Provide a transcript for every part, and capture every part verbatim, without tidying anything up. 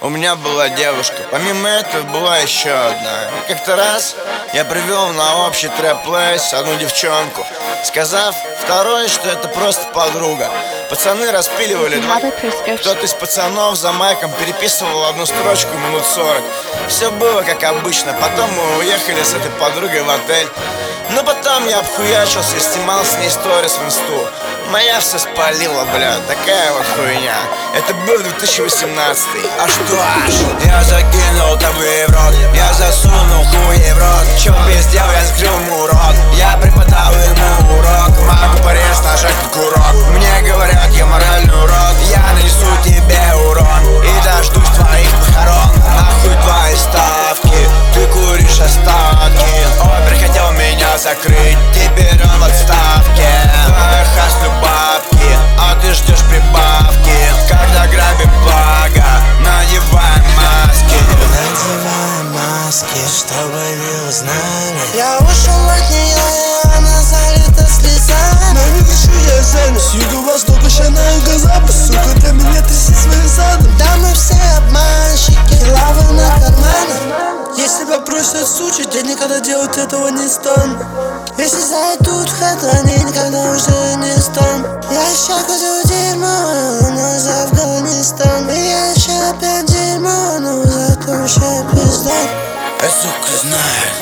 У меня была девушка, помимо этого была еще одна. Как-то раз я привел на общий трэп-плейс одну девчонку, сказав второй, что это просто подруга. Пацаны распиливали два. Кто-то из пацанов за майком переписывал одну строчку минут сорок. Все было как обычно. Потом мы уехали с этой подругой в отель. Но потом я обхуячился и снимал с ней сторис в инсту. Моя все спалила, бля, такая вот хуйня. Это был две тысячи восемнадцатый. А что аж? Я закинул табы в рот, я засунул хуй в рот. Чё пиздел, я скрыл ему рот. Я преподал ему урок. Могу порез нажать на курок. Мне говорят, я моральный урод. Я нанесу тебе урон и дождусь твоих похорон. Нахуй твои ставки, ты куришь остатки. Опер хотел меня закрыть, теперь он в отставке. Твоя хаслю бабки, а ты ждешь прибавки. Когда грабим благо, надеваем маски. Надеваем маски, чтобы не узнали. Я ушел от нее, и она залита слезами. Но не хочу я занят. С юго-востока, ща на юго-запад. Сука, для меня тряси своим задом. Да мы все обманщики, лавы на кармане. Если попросят сучить, я никогда делать этого не стану. Если зайдут в хату, они никогда уже не станут. Я ща куду дерьмо, но за Афганистан. И я еще опять дерьмо, но зато ща пизда. Эта сука знает,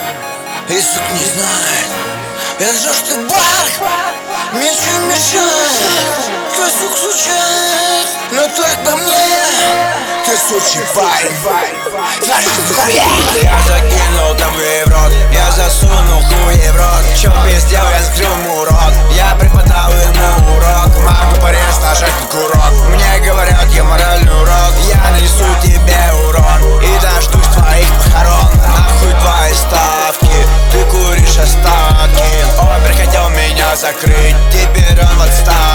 и сука не знает. Я жду, что бар мне что мешает. Твой сук случает, но так по мне. Ты сучий парень, знаешь, что в хуе. Я закинул табы в рот, я засунул хуй в рот. Чё пиздел, я скрыл ему рот. Я преподал ему урок. Могу порез нажать на курок. Мне говорят, я моральный урод. Я нанесу тебе урон и дождусь твоих похорон. Нахуй твои ставки, ты куришь остатки. Опер хотел меня закрыть, теперь он в отставке.